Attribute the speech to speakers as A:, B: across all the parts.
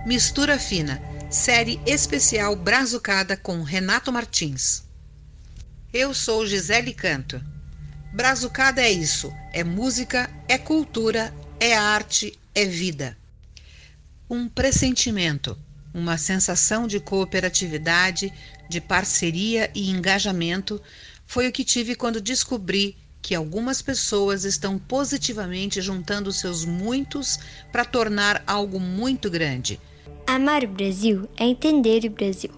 A: Mistura Fina, série especial Brazucada com Renato Martins. Eu sou Gisele Canto. Brazucada é isso, é música, é cultura, é arte, é vida. Um pressentimento, uma sensação de cooperatividade, de parceria e engajamento foi o que tive quando descobri que algumas pessoas estão positivamente juntando seus muitos para tornar algo muito grande.
B: Amar o Brasil é entender o Brasil.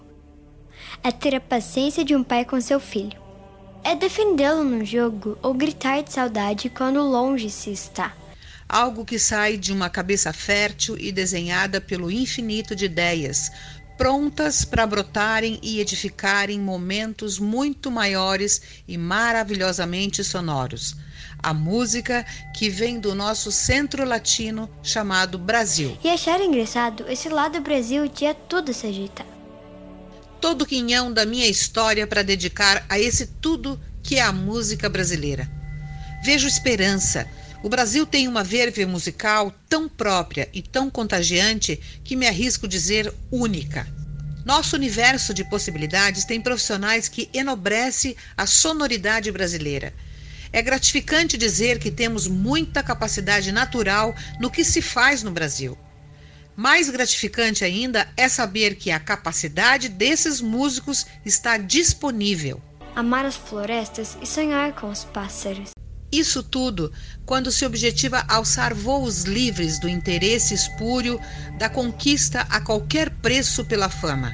B: É ter a paciência de um pai com seu filho. É defendê-lo no jogo ou gritar de saudade quando longe se está.
A: Algo que sai de uma cabeça fértil e desenhada pelo infinito de ideias, prontas para brotarem e edificarem momentos muito maiores e maravilhosamente sonoros. A música que vem do nosso centro latino chamado Brasil.
B: E achar engraçado esse lado do Brasil tinha tudo se ajeitar.
A: Todo o quinhão da minha história para dedicar a esse tudo que é a música brasileira. Vejo esperança. O Brasil tem uma verve musical tão própria e tão contagiante que me arrisco dizer única. Nosso universo de possibilidades tem profissionais que enobrece a sonoridade brasileira. É gratificante dizer que temos muita capacidade natural no que se faz no Brasil. Mais gratificante ainda é saber que a capacidade desses músicos está disponível.
B: Amar as florestas e sonhar com os pássaros.
A: Isso tudo quando se objetiva alçar voos livres do interesse espúrio da conquista a qualquer preço pela fama.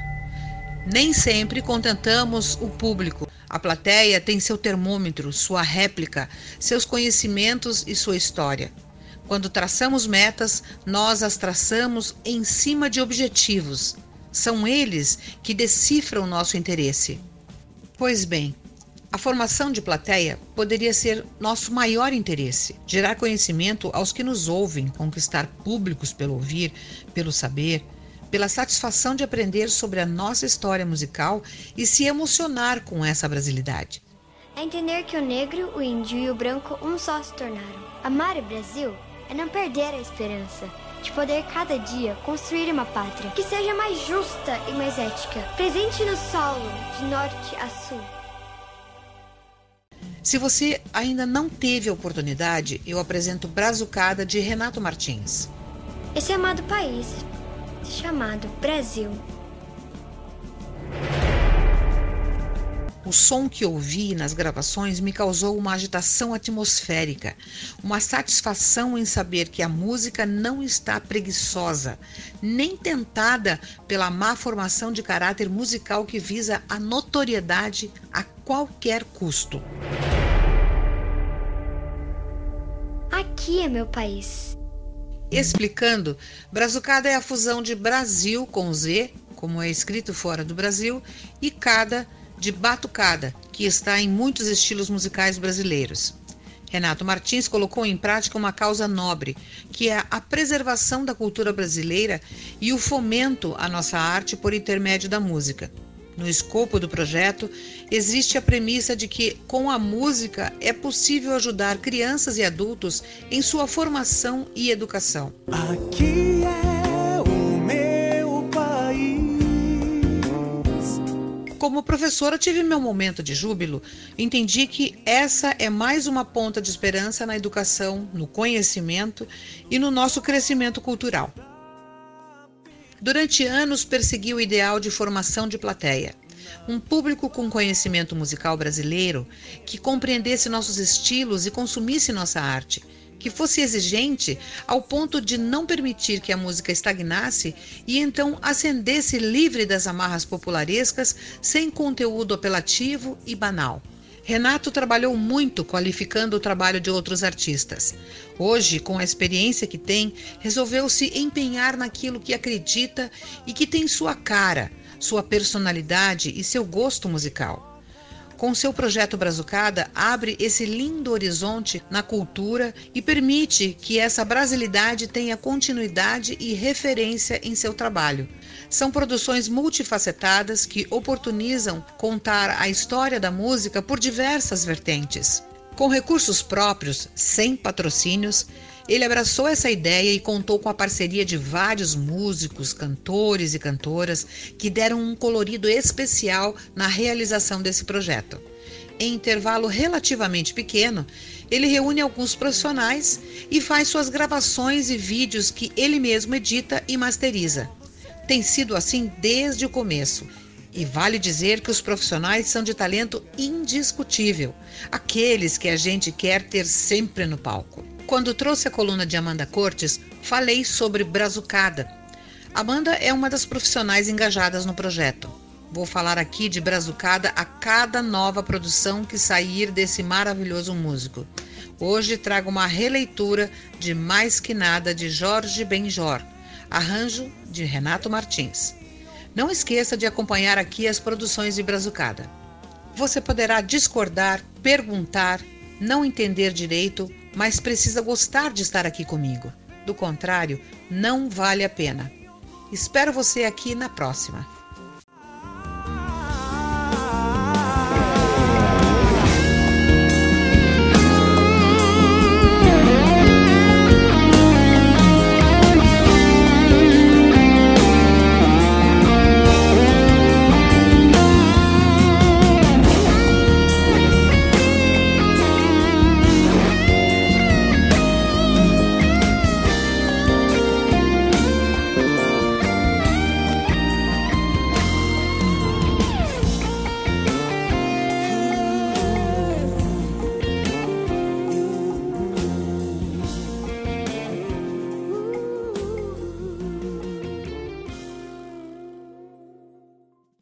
A: Nem sempre contentamos o público. A plateia tem seu termômetro, sua réplica, seus conhecimentos e sua história. Quando traçamos metas, nós as traçamos em cima de objetivos. São eles que decifram nosso interesse. Pois bem, a formação de plateia poderia ser nosso maior interesse. Gerar conhecimento aos que nos ouvem, conquistar públicos pelo ouvir, pelo saber, pela satisfação de aprender sobre a nossa história musical e se emocionar com essa brasilidade.
B: É entender que o negro, o índio e o branco um só se tornaram. Amar o Brasil é não perder a esperança de poder cada dia construir uma pátria que seja mais justa e mais ética, presente no solo, de norte a sul.
A: Se você ainda não teve a oportunidade, eu apresento Brazucada de Renato Martins.
B: Esse amado país, chamado Brasil.
A: O som que ouvi nas gravações me causou uma agitação atmosférica, uma satisfação em saber que a música não está preguiçosa, nem tentada pela má formação de caráter musical que visa a notoriedade a qualquer custo.
B: Aqui é meu país.
A: Explicando, Brazucada é a fusão de Brasil com Z, como é escrito fora do Brasil, e cada de batucada, que está em muitos estilos musicais brasileiros. Renato Martins colocou em prática uma causa nobre, que é a preservação da cultura brasileira e o fomento à nossa arte por intermédio da música. No escopo do projeto, existe a premissa de que, com a música, é possível ajudar crianças e adultos em sua formação e educação.
C: Aqui é o meu país.
A: Como professora, tive meu momento de júbilo. Entendi que essa é mais uma ponta de esperança na educação, no conhecimento e no nosso crescimento cultural. Durante anos persegui o ideal de formação de plateia. Um público com conhecimento musical brasileiro que compreendesse nossos estilos e consumisse nossa arte, que fosse exigente ao ponto de não permitir que a música estagnasse e então ascendesse livre das amarras popularescas, sem conteúdo apelativo e banal. Renato trabalhou muito qualificando o trabalho de outros artistas. Hoje, com a experiência que tem, resolveu se empenhar naquilo que acredita e que tem sua cara, sua personalidade e seu gosto musical. Com seu projeto Brazucada, abre esse lindo horizonte na cultura e permite que essa brasilidade tenha continuidade e referência em seu trabalho. São produções multifacetadas que oportunizam contar a história da música por diversas vertentes. Com recursos próprios, sem patrocínios, Ele abraçou essa ideia e contou com a parceria de vários músicos, cantores e cantoras que deram um colorido especial na realização desse projeto. Em intervalo relativamente pequeno, ele reúne alguns profissionais e faz suas gravações e vídeos que ele mesmo edita e masteriza. Tem sido assim desde o começo. E vale dizer que os profissionais são de talento indiscutível, aqueles que a gente quer ter sempre no palco. Quando trouxe a coluna de Amanda Cortes, falei sobre Brazucada. Amanda é uma das profissionais engajadas no projeto. Vou falar aqui de Brazucada a cada nova produção que sair desse maravilhoso músico. Hoje trago uma releitura de Mais Que Nada de Jorge Benjor, arranjo de Renato Martins. Não esqueça de acompanhar aqui as produções de Brazucada. Você poderá discordar, perguntar, não entender direito, mas precisa gostar de estar aqui comigo. Do contrário, não vale a pena. Espero você aqui na próxima.